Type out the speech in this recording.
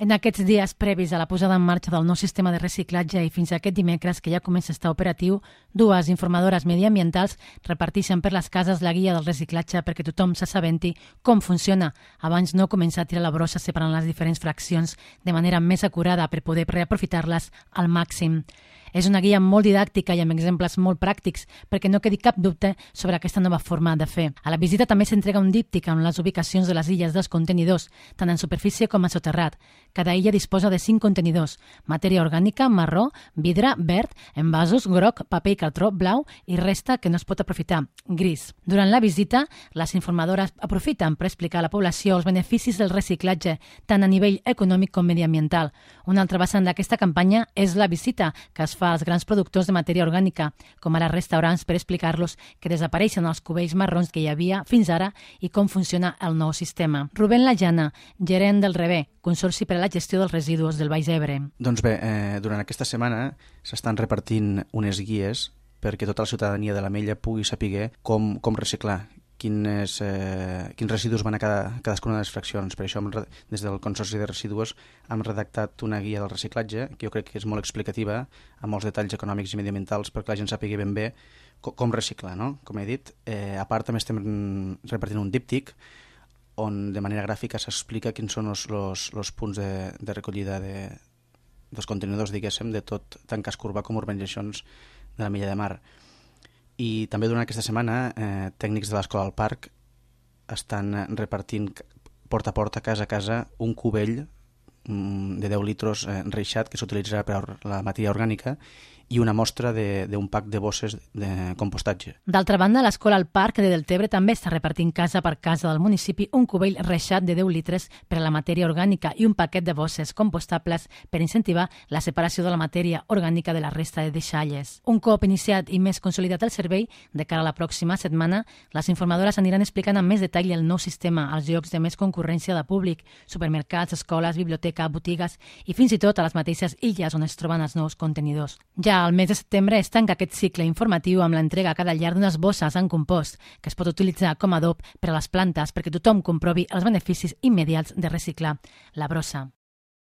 En aquests dies previs a la posada en marxa del nou sistema de reciclatge i fins a aquest dimecres, que ja comença a estar operatiu, dues informadores mediambientals reparteixen per les cases la guia del reciclatge perquè tothom s'assabenti com funciona, abans no començar a tirar la brossa separant les diferents fraccions de manera més acurada per poder reaprofitar-les al màxim. És una guia molt didàctica i amb exemples molt pràctics perquè no quedi cap dubte sobre aquesta nova forma de fer. A la visita també s'entrega un díptic amb les ubicacions de les illes dels contenidors, tant en superfície com a soterrat. Cada illa disposa de 5 contenidors: matèria orgànica, marró, vidre, verd, envasos, groc, paper i cartró, blau i resta que no es pot aprofitar, gris. Durant la visita, les informadores aprofiten per explicar a la població els beneficis del reciclatge, tant a nivell econòmic com mediambiental. Una altra vessant d'aquesta campanya és la visita que es fa als grans productors de matèria orgànica, com ara restaurants, per explicar-los que desapareixen els cubells marrons que hi havia fins ara i com funciona el nou sistema. Rubén Lajana, gerent del REBE, Consorci per a la Gestió dels Residus del Baix Ebre. Doncs bé, durant aquesta setmana s'estan repartint unes guies perquè tota la ciutadania de l'Ametlla pugui saber com reciclar, quins residus van a cadascuna de les fraccions. Per això, des del Consorci de Residus, hem redactat una guia del reciclatge, que jo crec que és molt explicativa, amb molts detalls econòmics i mediambientals, perquè la gent sàpiga ben bé com reciclar, no? Com he dit, a part també estem repartint un díptic on de manera gràfica s'explica quins són els punts de recollida dels contenidors, diguéssim, de tot, tant casc urbà com urbanitzacions de l'Ametlla de Mar. I també durant aquesta setmana tècnics de l'Escola del Parc estan repartint porta a porta, casa a casa, un cubell de 10 litres reixat que s'utilitzarà per la matèria orgànica i una mostra d'un pack de bosses de compostatge. D'altra banda, l'Escola al Parc de Deltebre també està repartint casa per casa del municipi un cubell reixat de 10 litres per a la matèria orgànica i un paquet de bosses compostables per incentivar la separació de la matèria orgànica de la resta de deixalles. Un cop iniciat i més consolidat el servei, de cara a la pròxima setmana, les informadores aniran explicant amb més detall el nou sistema als llocs de més concurrència de públic, supermercats, escoles, biblioteca, botigues i fins i tot a les mateixes illes on es troben els nous contenidors. Ja al mes de setembre es tanca aquest cicle informatiu amb l'entrega a cada llar d'unes bosses en compost que es pot utilitzar com a adob per a les plantes perquè tothom comprovi els beneficis immediats de reciclar la brossa.